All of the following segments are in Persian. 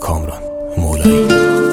کامران مولایی.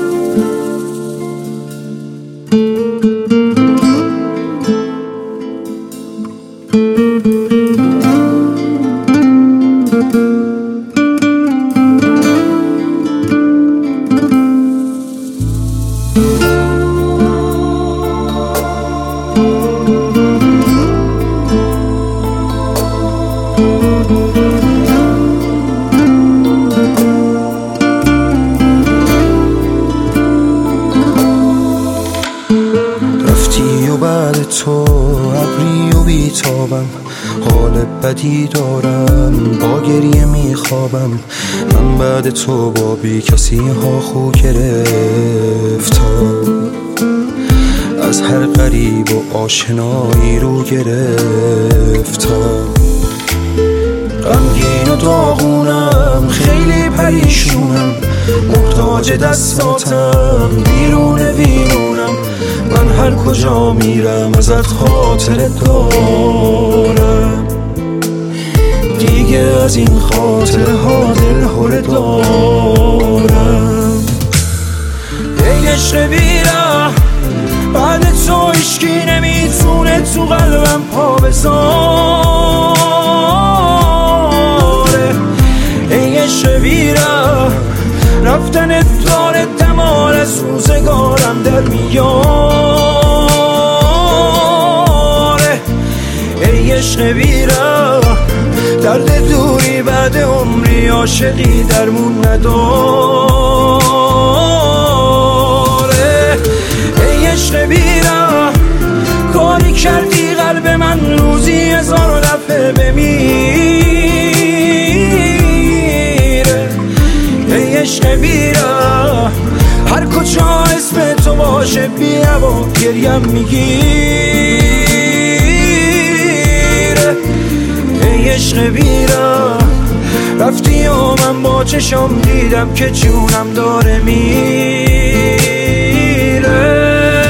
رفتی و بعد تو ابری و بیتابم، حال بدی دارم با گریه میخوابم. من بعد تو با بی کسی ها خو گرفتم، از هر غریب و آشنایی رو گرفتم. غمگین و داغونم، خیلی پریشونم، محتاج دستاتم، بیرون ویرونم. من هر کجا میرم ازت خاطر دارم، دیگه از این خاطره ها دلهره دارم. ای عشق بیره، بعد تو هیچکی نمیتونه تو قلبم پا بذاره. ای عشق بیره، رفتن داره دمار از روزگارم در میاره. ای عشق بیره، درد دوری بعد عمری عاشقی درمون نداره. ای عشق بیره، کاری کردی قلب من روزی 1000 دفعه بمیره. ای عشق بیره، هر کجا اسم تو باشه بیا با گریم میگیره. ای عشق بیره، رفتی و من با چشم دیدم که جونم داره میره.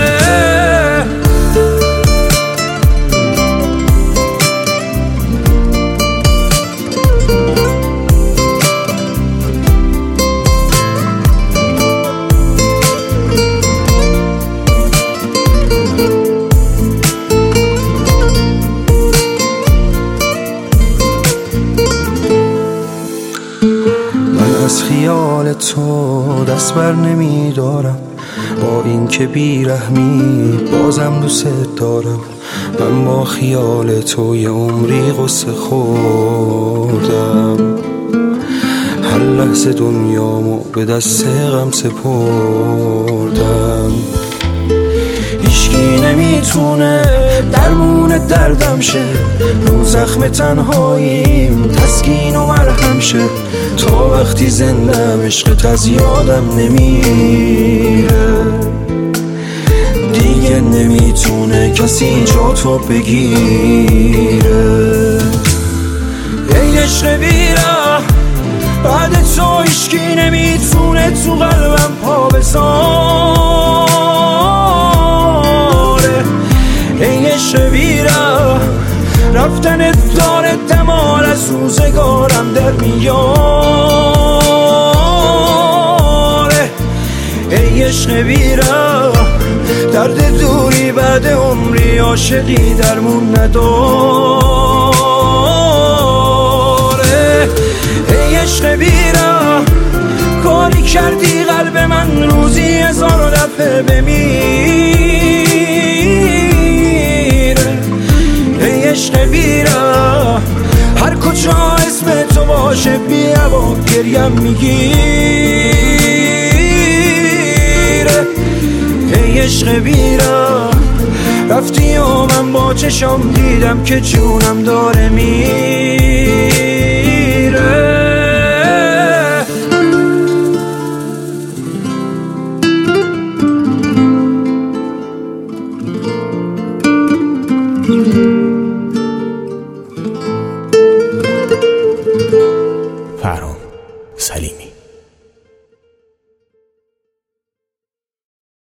از خیال تو دست بر نمی دارم، با این که بیرحمی بازم دوست دارم. من با خیال تو یه عمری غصه خوردم، هر لحظه دنیامو به دست غم سپردم. هیچکی نمیتونه درمون دردم شه، رو زخم تنهاییم تسکین و مرهم شه. تا وقتی زندم عشقت از یادم نمیره، دیگه نمیتونه کسی جا تو بگیره. ای عشق بیره، بعد تو هیچکی نمیتونه تو قلبم پا بذاره. ای عشق بیره، رفتن داره دمار از روزگارم در میاره. ای عشق بیره، درد دوری بعد عمری عاشقی درمون نداره. ای عشق بیره، کاری کردی قلب من روزی 1000 دفعه بمیره. ای عشق بیره، هر کجا اسم تو باشه بیا با گریم میگیره. ای عشق بیره، رفتی و من با چشم دیدم که جونم داره میره.